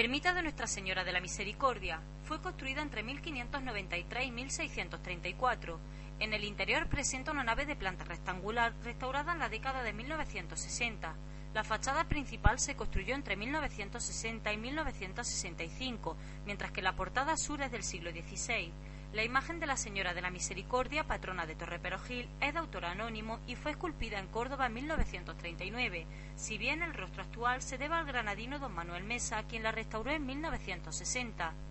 Ermita de Nuestra Señora de la Misericordia. Fue construida entre 1593 y 1634. En el interior presenta una nave de planta rectangular restaurada en la década de 1960. La fachada principal se construyó entre 1960 y 1965, mientras que la portada sur es del siglo XVI. La imagen de la Señora de la Misericordia, patrona de Torreperogil, es de autor anónimo y fue esculpida en Córdoba en 1939, si bien el rostro actual se debe al granadino don Manuel Mesa, quien la restauró en 1960.